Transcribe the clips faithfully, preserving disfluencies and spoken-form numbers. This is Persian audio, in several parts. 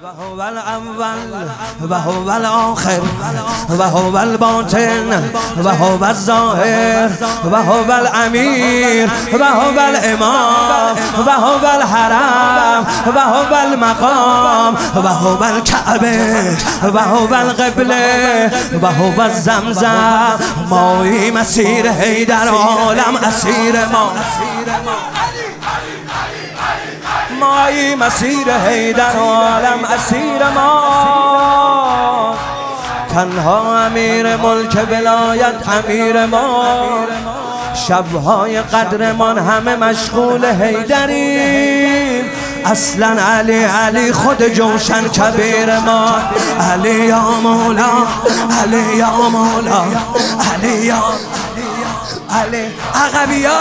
وهو الأول وهو الآخر وهو الباطن وهو الظاهر وهو الأمير وهو الإمام وهو الحرم وهو المقام وهو الكعبة وهو القبلة وهو الزمزم. مایی مسیر حیدر عالم اسیر ما، مایی مسیر حیدر عالم اسیر ما. تنها امیر ملک ولایت امیر ما، شبهای قدرمان همه مشغول حیدریم. اصلا علی علی خود جوشن کبیر ما. علی یا مولا علی یا مولا علی یا علی عقبیا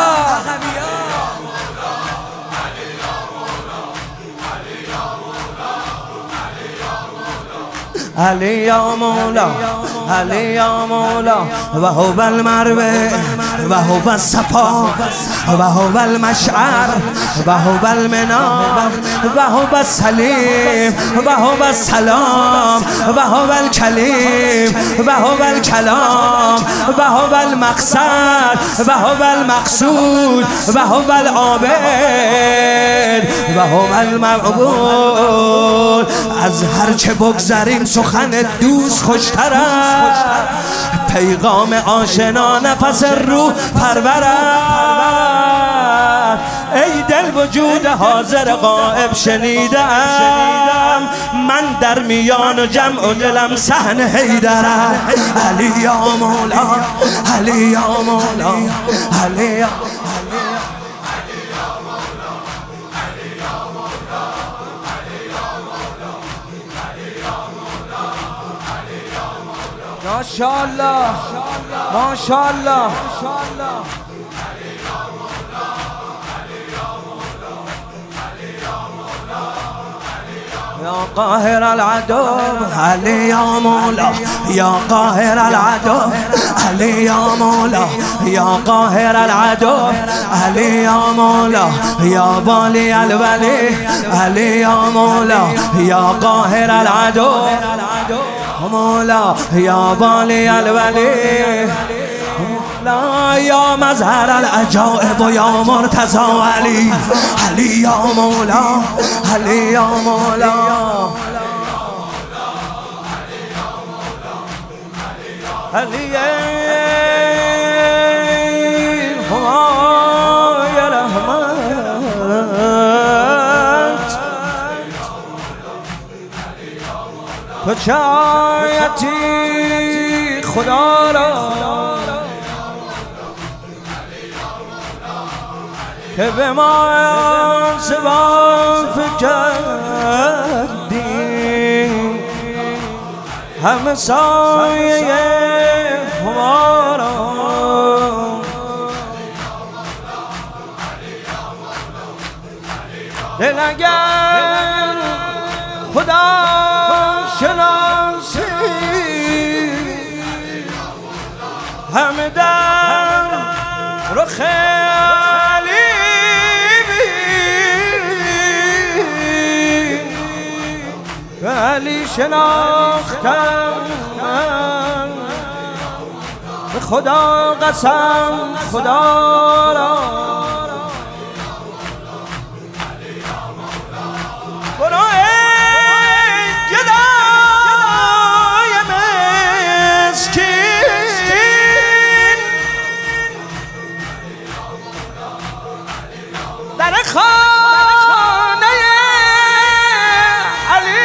علی یا مولا علی یا مولا. وهو المروه وهو الصفا وهو المشعر وهو المنار وهو السلیم وهو السلام وهو الکلیم وهو الکلام وهو المقصد وهو المقصود وهو العابد وهو المعبود. از هر چه بگذریم سخن دوست خوشتر است، پیغام آشنا نفس روح پرور است. ای دل وجود حاضر غائب شنیدم، من در میان جمع و دلم صحن حیدرم. علی یا مولا علی یا مولا علی یا ماشاءالله ماشاءالله. یا قاهر العدو علی یا مولا یا قاهر العدو علی یا مولا یا قاهر العدو علی یا مولا یا والی الولی علی یا مولا یا قاهر العدو مولا یا والی الولی لا یا مظهر العجائب و یا مرتضی علی علی یا مولا علی یا مولا. علی همای رحمت، تو چایتی خدا را که به ما انصواف کردیم، همه سایه ما را دل اگر خدا شناسی همه در رخ علی شناختم، به خدا قسم خدا را. برو ای گدای مسکین، در خانه علی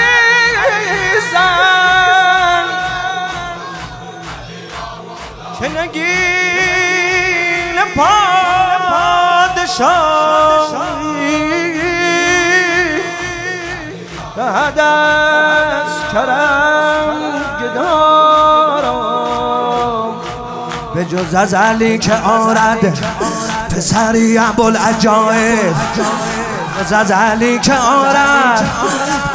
که نگین پادشاهی بعد از کرم گدارم، به جز از علی که آرد پسری ابوالعجایب، به جز از علی که آرد